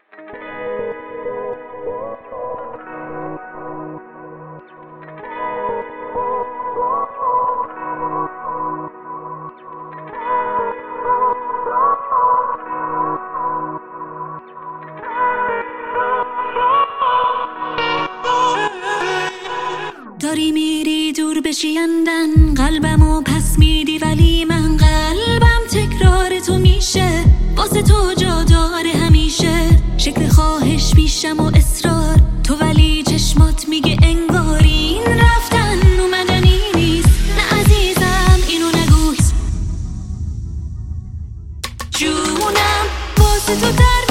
داری میری دور بشی اندن، قلبمو پس میدی ولی من قلبم تکرار تو میشه، واسه تو جا داره همیشه. شکل خواهش پیشم و اصرار تو، ولی چشمات میگه انگار این رفتن اومدنی نیست. نه عزیزم اینو نگو، جونم واسه تو در